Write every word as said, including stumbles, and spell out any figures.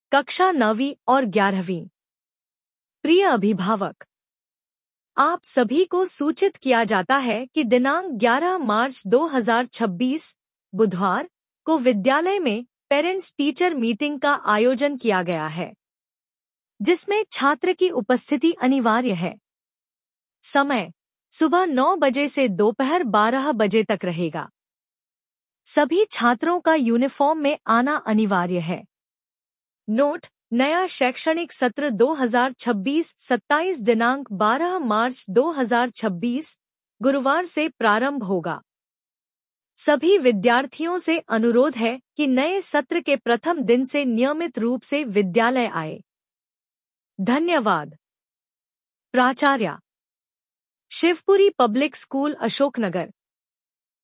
कक्षा नौवीं और ग्यारहवीं। प्रिय अभिभावक, आप सभी को सूचित किया जाता है कि दिनांक ग्यारह मार्च दो हज़ार छब्बीस बुधवार को विद्यालय में पेरेंट्स टीचर मीटिंग का आयोजन किया गया है, जिसमें छात्र की उपस्थिति अनिवार्य है। समय सुबह नौ बजे से दोपहर बारह बजे तक रहेगा। सभी छात्रों का यूनिफॉर्म में आना अनिवार्य है। नोट: नया शैक्षणिक सत्र दो हज़ार छब्बीस सत्ताईस दिनांक बारह मार्च दो हज़ार छब्बीस गुरुवार से प्रारंभ होगा। सभी विद्यार्थियों से अनुरोध है कि नए सत्र के प्रथम दिन से नियमित रूप से विद्यालय आए। धन्यवाद। प्राचार्य, शिवपुरी पब्लिक स्कूल, अशोकनगर।